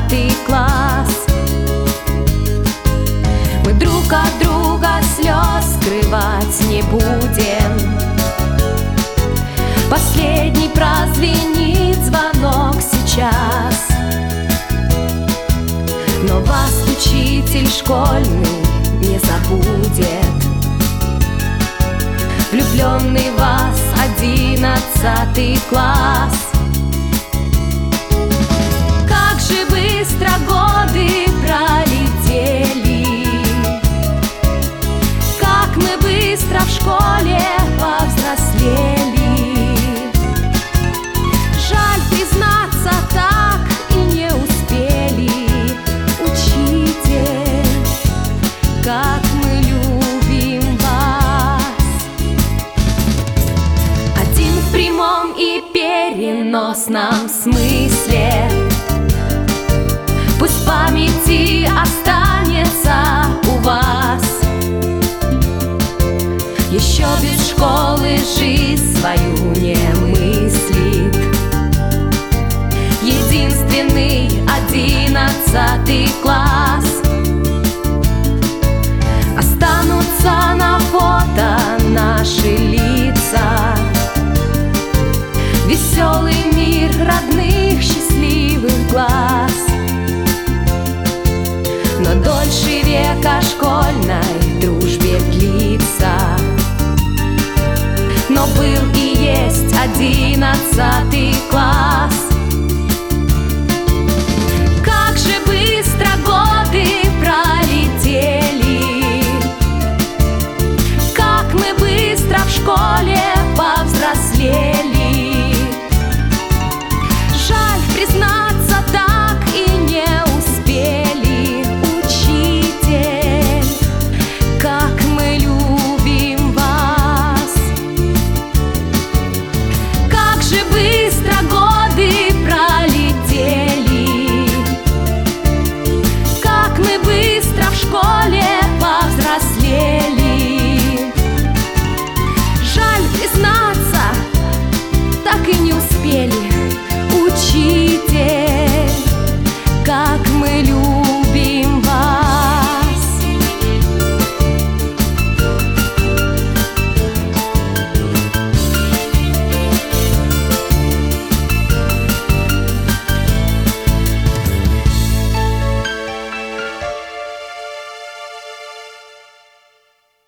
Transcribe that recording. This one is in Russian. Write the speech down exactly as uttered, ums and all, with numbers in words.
двенадцатый класс. Мы друг от друга слез скрывать не будем. Последний прозвенит звонок сейчас, но вас учитель школьный не забудет. Влюбленный в вас одиннадцатый класс. Как же быстро годы пролетели, как мы быстро в школе повзрослели. Жаль признаться, так и не успели, учитель, как мы любим вас. Один в прямом и переносном смысле, пусть в памяти останется у вас. Еще без школы жизнь свою не мыслит. Единственный одиннадцатый класс. Останутся на фото наши лица, веселый мир родных счастливых глаз. Но дольше века школьной дружбе длится. Но был и есть одиннадцатый класс. Как же быстро годы пролетели, как мы быстро в школе повзрослели. Жаль признаться, так и не успели, учитель, как мы любим вас. Как же быстро годы пролетели, как мы быстро в школе повзрослели. Жаль признаться,